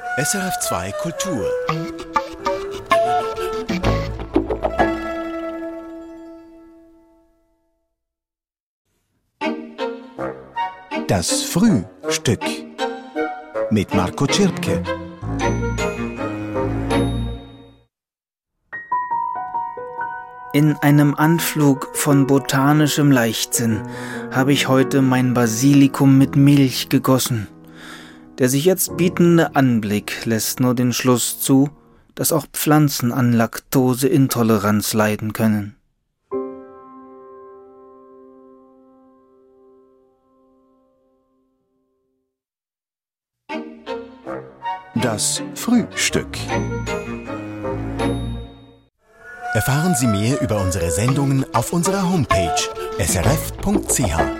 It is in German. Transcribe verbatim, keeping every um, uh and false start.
S R F zwei Kultur. Das Frühstück mit Marco Czirpke. In einem Anflug von botanischem Leichtsinn habe ich heute mein Basilikum mit Milch gegossen. Der sich jetzt bietende Anblick lässt nur den Schluss zu, dass auch Pflanzen an Laktoseintoleranz leiden können. Das Frühstück. Erfahren Sie mehr über unsere Sendungen auf unserer Homepage s r f punkt c h.